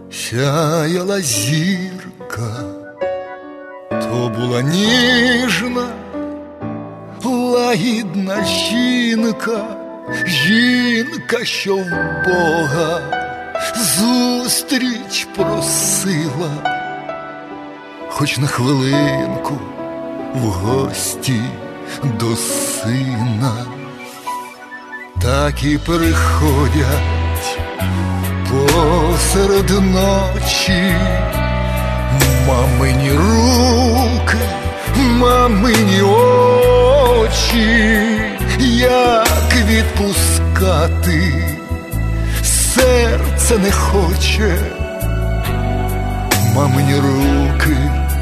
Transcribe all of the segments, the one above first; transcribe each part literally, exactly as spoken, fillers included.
сяяла зірка, то була ніжна, лагідна жінка, жінка, що в Бога зустріч просила, хоч на хвилинку в гості до сина. Так і приходять посеред ночі мамині руки, мамині очі. Як відпускати серце не хоче, мамині руки,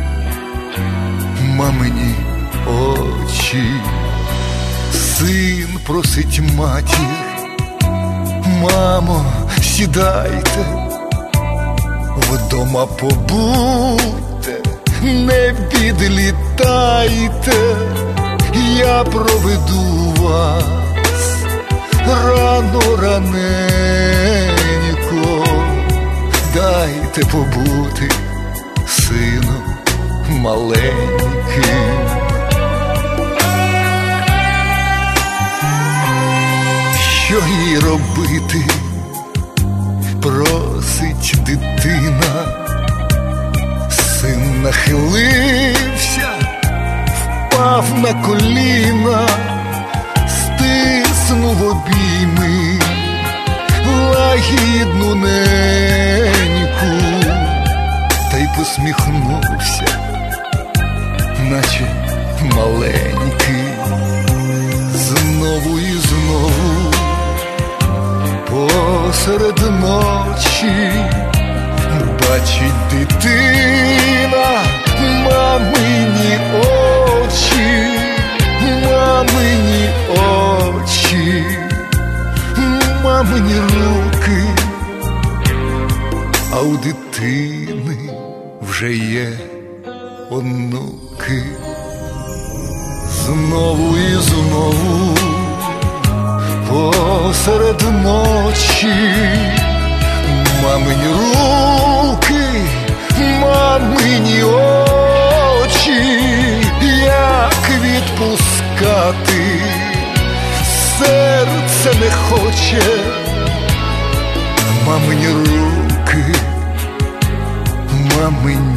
мамині очі. Син просить матір: мамо, сідайте, вдома побудьте, не відлітайте, я проведу вас рано раненько, дайте побути сину маленьким. Що їй робити, просить дитина. Син нахилився, впав на коліна, стиснув обійми лагідну неньку, та й посміхнувся, наче маленький. Знову і знову посеред ночі бачить дитина мамині очі, мамині очі, мамині руки, а у дитини вже є онуки. Знову і знову посеред ночі мамині руки, мамині очі. Як відпускати серце не хоче, мамині руки, мамині